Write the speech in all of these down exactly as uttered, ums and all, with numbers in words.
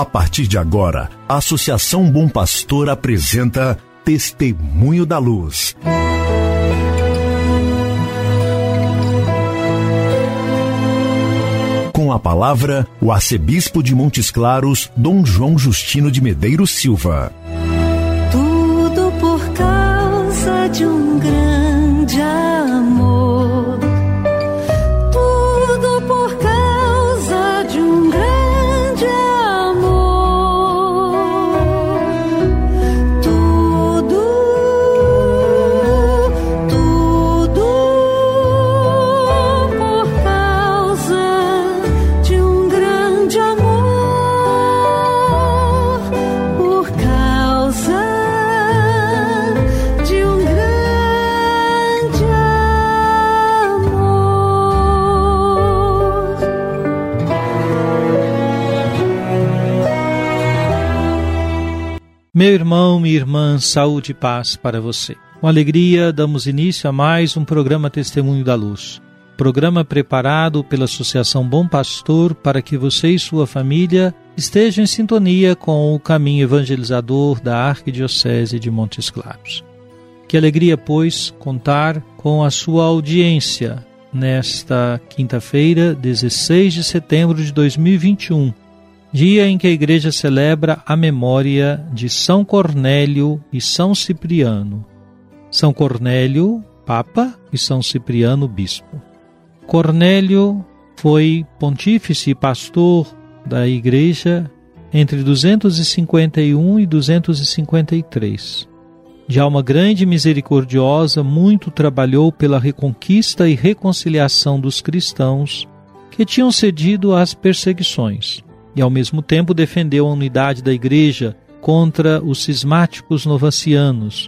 A partir de agora, a Associação Bom Pastor apresenta Testemunho da Luz. Com a palavra, o arcebispo de Montes Claros, Dom João Justino de Medeiros Silva. Tudo por causa de um grande amor. Tudo por causa de um grande amor. Tudo, tudo por causa de um grande amor. Por causa de um grande amor. Meu irmão, minha irmã, saúde e paz para você. Com alegria, damos início a mais um programa Testemunho da Luz. Programa preparado pela Associação Bom Pastor para que você e sua família estejam em sintonia com o caminho evangelizador da Arquidiocese de Montes Claros. Que alegria, pois, contar com a sua audiência nesta quinta-feira, dezesseis de setembro de dois mil e vinte e um, dia em que a Igreja celebra a memória de São Cornélio e São Cipriano. São Cornélio, Papa, e São Cipriano, Bispo. Cornélio foi pontífice e pastor da Igreja entre duzentos e cinquenta e um e duzentos e cinquenta e três. De alma grande e misericordiosa, muito trabalhou pela reconquista e reconciliação dos cristãos que tinham cedido às perseguições, e ao mesmo tempo defendeu a unidade da Igreja contra os cismáticos novacianos,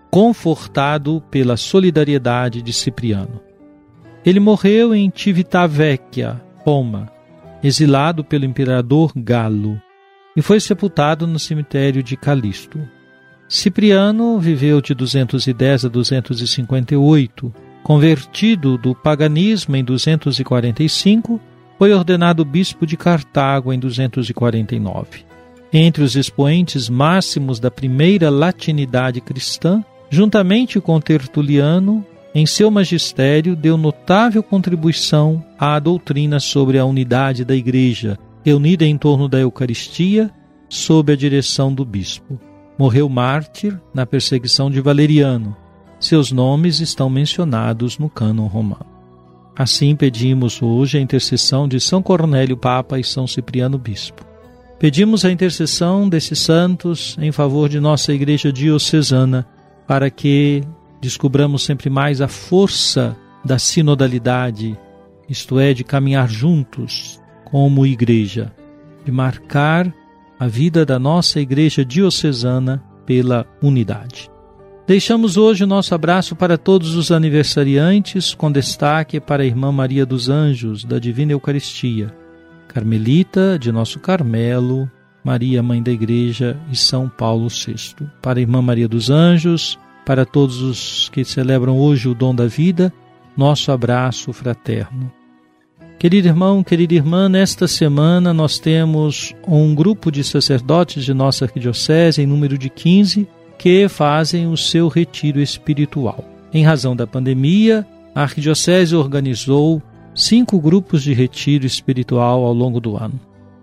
confortado pela solidariedade de Cipriano. Ele morreu em Civitavecchia, Roma, exilado pelo imperador Galo, e foi sepultado no cemitério de Calisto. Cipriano viveu de duzentos e dez a duzentos e cinquenta e oito, convertido do paganismo em duzentos e quarenta e cinco, foi ordenado bispo de Cartago em duzentos e quarenta e nove. Entre os expoentes máximos da primeira latinidade cristã, juntamente com Tertuliano, em seu magistério deu notável contribuição à doutrina sobre a unidade da Igreja, reunida em torno da Eucaristia, sob a direção do bispo. Morreu mártir na perseguição de Valeriano. Seus nomes estão mencionados no cânon romano. Assim pedimos hoje a intercessão de São Cornélio Papa e São Cipriano Bispo. Pedimos a intercessão desses santos em favor de nossa Igreja diocesana, para que descobramos sempre mais a força da sinodalidade, isto é, de caminhar juntos como Igreja, de marcar a vida da nossa Igreja diocesana pela unidade. Deixamos hoje o nosso abraço para todos os aniversariantes, com destaque para a Irmã Maria dos Anjos, da Divina Eucaristia, Carmelita de Nosso Carmelo, Maria, Mãe da Igreja e São Paulo sexto. Para a Irmã Maria dos Anjos, para todos os que celebram hoje o dom da vida, nosso abraço fraterno. Querido irmão, querida irmã, nesta semana nós temos um grupo de sacerdotes de nossa arquidiocese, em número de quinze, que fazem o seu retiro espiritual. Em razão da pandemia, a arquidiocese organizou cinco grupos de retiro espiritual ao longo do ano.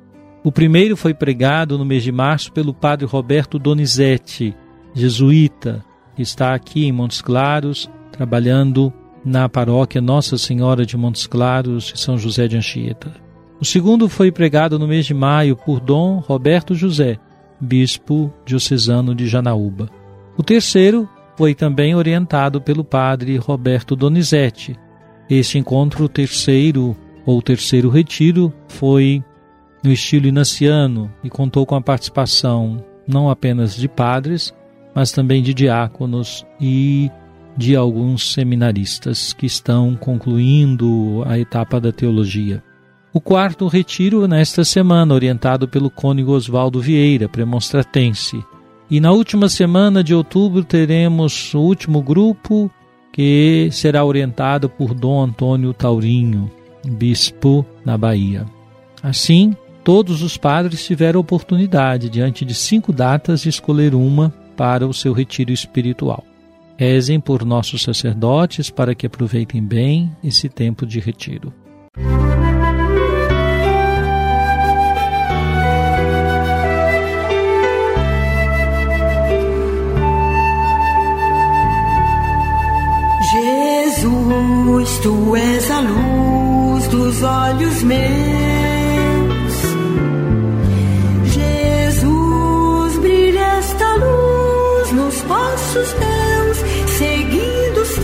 O primeiro foi pregado no mês de março pelo padre Roberto Donizete, jesuíta, que está aqui em Montes Claros, trabalhando na paróquia Nossa Senhora de Montes Claros e São José de Anchieta. O segundo foi pregado no mês de maio por Dom Roberto José, bispo diocesano de Janaúba. O terceiro foi também orientado pelo padre Roberto Donizete. Este encontro, o terceiro ou terceiro retiro, foi no estilo inaciano e contou com a participação não apenas de padres, mas também de diáconos e de alguns seminaristas que estão concluindo a etapa da teologia. O quarto retiro nesta semana, orientado pelo cônego Oswaldo Vieira, premonstratense. E na última semana de outubro teremos o último grupo, que será orientado por Dom Antônio Taurinho, bispo na Bahia. Assim, todos os padres tiveram oportunidade, diante de cinco datas, de escolher uma para o seu retiro espiritual. Rezem por nossos sacerdotes para que aproveitem bem esse tempo de retiro. Jesus, tu és a luz dos olhos meus. Jesus, brilha esta luz nos passos teus, seguindo os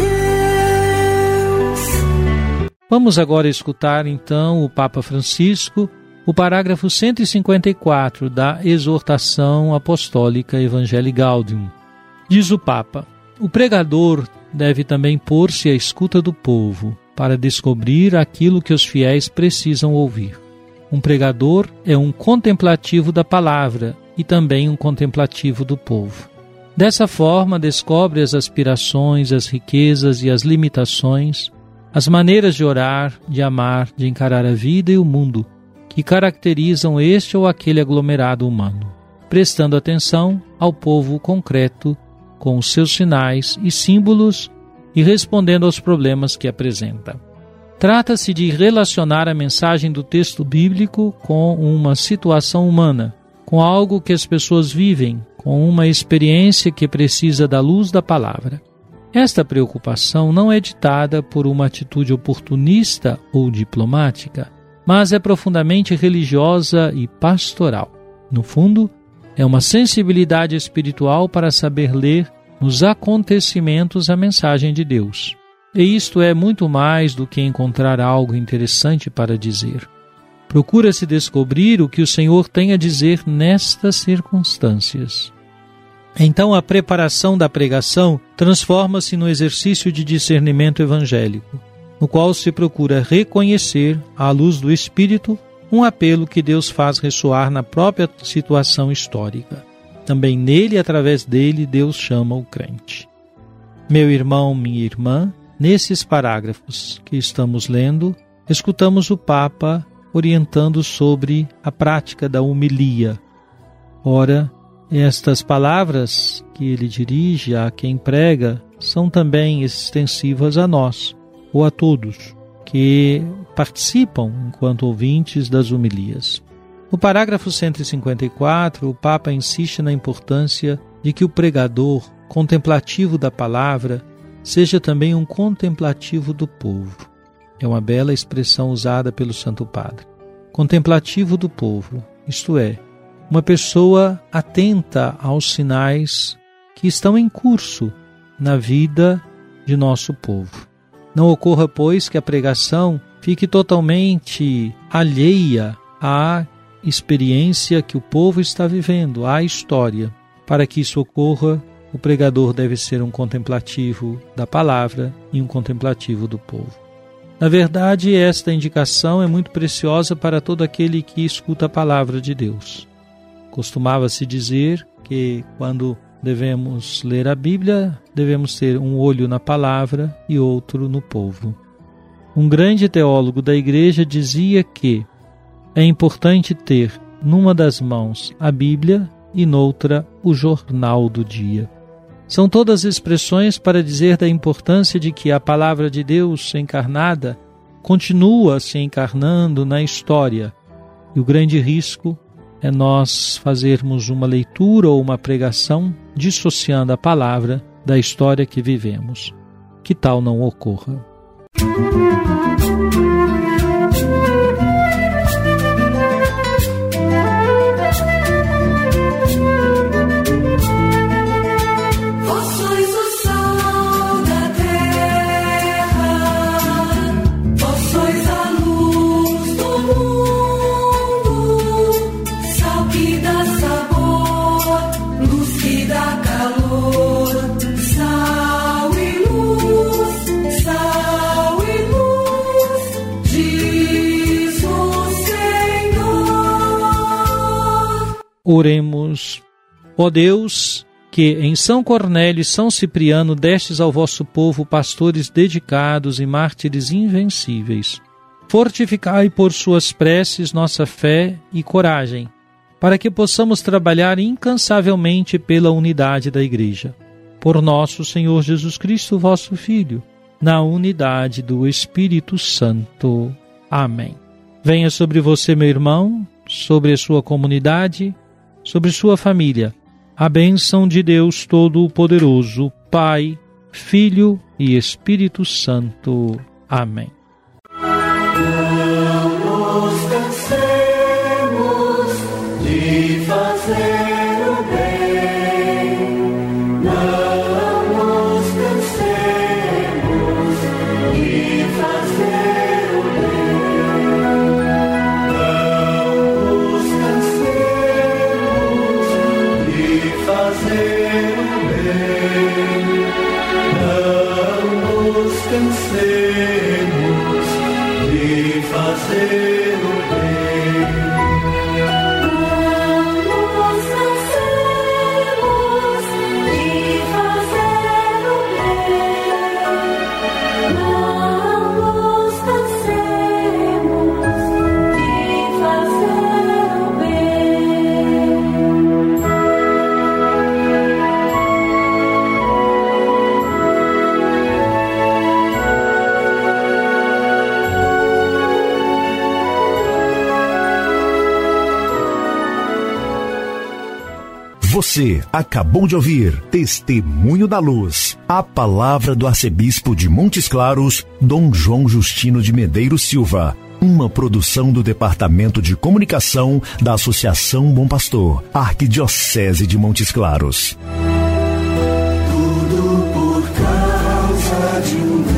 teus. Vamos agora escutar então o Papa Francisco, o parágrafo cento e cinquenta e quatro da Exortação Apostólica Evangelii Gaudium. Diz o Papa: o pregador deve também pôr-se à escuta do povo, para descobrir aquilo que os fiéis precisam ouvir. Um pregador é um contemplativo da palavra e também um contemplativo do povo. Dessa forma, descobre as aspirações, as riquezas e as limitações, as maneiras de orar, de amar, de encarar a vida e o mundo, que caracterizam este ou aquele aglomerado humano, prestando atenção ao povo concreto, com os seus sinais e símbolos e respondendo aos problemas que apresenta. Trata-se de relacionar a mensagem do texto bíblico com uma situação humana, com algo que as pessoas vivem, com uma experiência que precisa da luz da palavra. Esta preocupação não é ditada por uma atitude oportunista ou diplomática, mas é profundamente religiosa e pastoral. No fundo, é uma sensibilidade espiritual para saber ler nos acontecimentos a mensagem de Deus. E isto é muito mais do que encontrar algo interessante para dizer. Procura-se descobrir o que o Senhor tem a dizer nestas circunstâncias. Então a preparação da pregação transforma-se no exercício de discernimento evangélico, no qual se procura reconhecer, à luz do Espírito, um apelo que Deus faz ressoar na própria situação histórica. Também nele e através dele, Deus chama o crente. Meu irmão, minha irmã, nesses parágrafos que estamos lendo, escutamos o Papa orientando sobre a prática da homilia. Ora, estas palavras que ele dirige a quem prega são também extensivas a nós, ou a todos que participam enquanto ouvintes das homilias. No parágrafo cento e cinquenta e quatro, o Papa insiste na importância de que o pregador, contemplativo da palavra, seja também um contemplativo do povo. É uma bela expressão usada pelo Santo Padre. Contemplativo do povo, isto é, uma pessoa atenta aos sinais que estão em curso na vida de nosso povo. Não ocorra, pois, que a pregação fique totalmente alheia à experiência que o povo está vivendo, à história. Para que isso ocorra, o pregador deve ser um contemplativo da palavra e um contemplativo do povo. Na verdade, esta indicação é muito preciosa para todo aquele que escuta a palavra de Deus. Costumava-se dizer que quando devemos ler a Bíblia, devemos ter um olho na palavra e outro no povo. Um grande teólogo da Igreja dizia que é importante ter numa das mãos a Bíblia e noutra o jornal do dia. São todas expressões para dizer da importância de que a palavra de Deus encarnada continua se encarnando na história. E o grande risco é nós fazermos uma leitura ou uma pregação dissociando a palavra da história que vivemos. Que tal não ocorra? Oremos. Ó Deus, que em São Cornélio e São Cipriano destes ao vosso povo pastores dedicados e mártires invencíveis, Fortificai por suas preces nossa fé e coragem, para que possamos trabalhar incansavelmente pela unidade da Igreja. Por nosso Senhor Jesus Cristo, vosso Filho, na unidade do Espírito Santo. Amém. Venha sobre você, meu irmão, sobre a sua comunidade, sobre sua família, a bênção de Deus Todo-Poderoso, Pai, Filho e Espírito Santo. Amém. Não nos cansemos de fazer o bem, não nos cansemos de fazer o bem, não nos cansemos de fazer o bem, não nos cansemos de fazer o bem. Não nos cansemos de fazer o bem. Não nos cansemos de fazer o bem. Você acabou de ouvir Testemunho da Luz, a palavra do arcebispo de Montes Claros, Dom João Justino de Medeiros Silva, uma produção do Departamento de Comunicação da Associação Bom Pastor, Arquidiocese de Montes Claros. Tudo por causa de um